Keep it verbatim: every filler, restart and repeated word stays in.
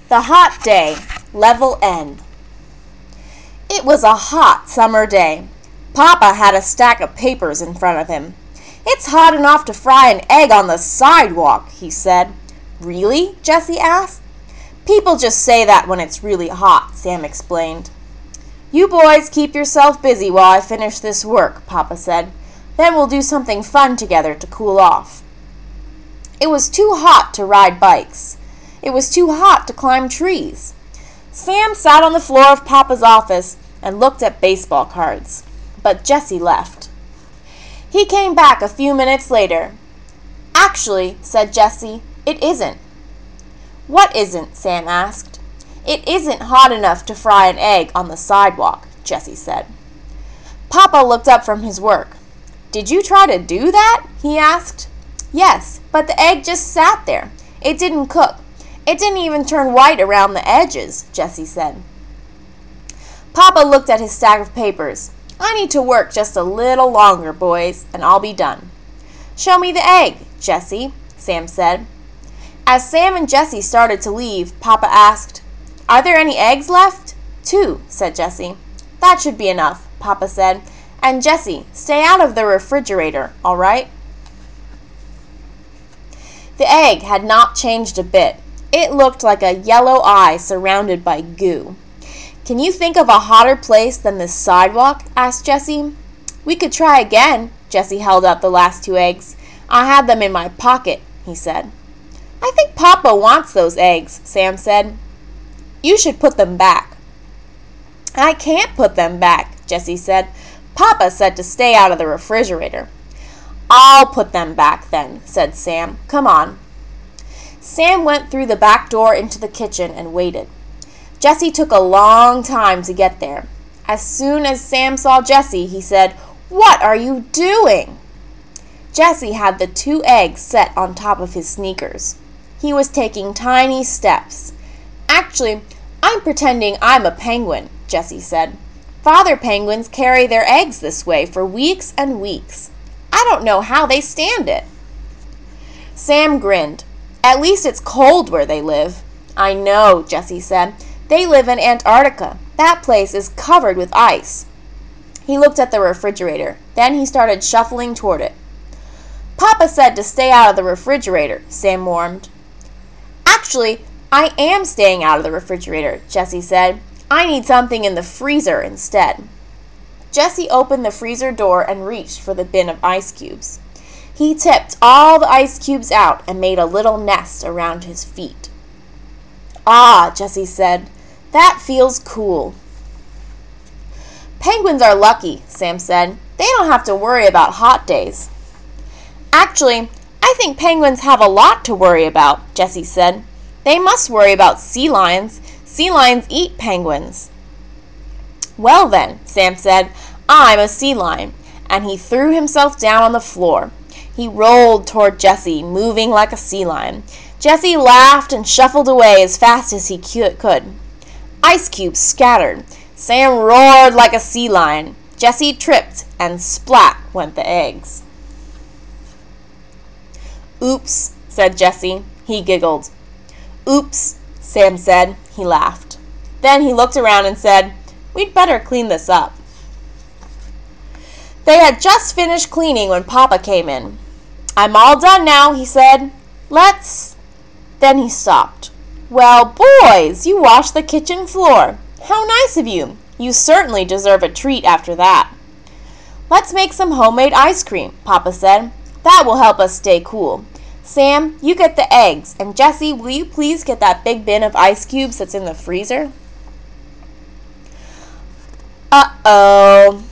The Hot Day, Level N. It was a hot summer day. Papa had a stack of papers in front of him. "It's hot enough to fry an egg on the sidewalk," he said. "Really?" Jessie asked. "People just say that when it's really hot," Sam explained. "You boys keep yourself busy while I finish this work," Papa said. "Then we'll do something fun together to cool off." It was too hot to ride bikes. It was too hot to climb trees. Sam sat on the floor of Papa's office and looked at baseball cards. But Jessie left. He came back a few minutes later. "Actually," said Jessie, "it isn't." "What isn't?" Sam asked. "It isn't hot enough to fry an egg on the sidewalk," Jessie said. Papa looked up from his work. "Did you try to do that?" he asked. "Yes, but the egg just sat there. It didn't cook. It didn't even turn white around the edges," Jessie said. Papa looked at his stack of papers. "I need to work just a little longer, boys, and I'll be done." "Show me the egg, Jessie," Sam said. As Sam and Jessie started to leave, Papa asked, "Are there any eggs left?" "Two," said Jessie. "That should be enough," Papa said. "And Jessie, stay out of the refrigerator, all right?" The egg had not changed a bit. It looked like a yellow eye surrounded by goo. "Can you think of a hotter place than this sidewalk?" asked Jessie. "We could try again." Jessie held up the last two eggs. "I had them in my pocket," he said. "I think Papa wants those eggs," Sam said. "You should put them back." "I can't put them back," Jessie said. "Papa said to stay out of the refrigerator." "I'll put them back then," said Sam. "Come on." Sam went through the back door into the kitchen and waited. Jessie took a long time to get there. As soon as Sam saw Jessie, he said, "What are you doing?" Jessie had the two eggs set on top of his sneakers. He was taking tiny steps. "Actually, I'm pretending I'm a penguin," Jessie said. "Father penguins carry their eggs this way for weeks and weeks. I don't know how they stand it." Sam grinned. "At least it's cold where they live." "I know," Jessie said. "They live in Antarctica. That place is covered with ice." He looked at the refrigerator. Then he started shuffling toward it. "Papa said to stay out of the refrigerator," Sam warned. "Actually, I am staying out of the refrigerator," Jessie said. "I need something in the freezer instead." Jessie opened the freezer door and reached for the bin of ice cubes. He tipped all the ice cubes out and made a little nest around his feet. "Ah," Jessie said, "that feels cool." "Penguins are lucky," Sam said. "They don't have to worry about hot days." "Actually, I think penguins have a lot to worry about," Jessie said. "They must worry about sea lions. Sea lions eat penguins." "Well then," Sam said, "I'm a sea lion," and he threw himself down on the floor. He rolled toward Jessie, moving like a sea lion. Jessie laughed and shuffled away as fast as he could. Ice cubes scattered. Sam roared like a sea lion. Jessie tripped, and splat went the eggs. "Oops," said Jessie. He giggled. "Oops," Sam said. He laughed. Then he looked around and said, "We'd better clean this up." They had just finished cleaning when Papa came in. "I'm all done now," he said. "Let's..." Then he stopped. "Well, boys, you washed the kitchen floor. How nice of you. You certainly deserve a treat after that." "Let's make some homemade ice cream," Papa said. "That will help us stay cool. Sam, you get the eggs, and Jessie, will you please get that big bin of ice cubes that's in the freezer?" Uh-oh.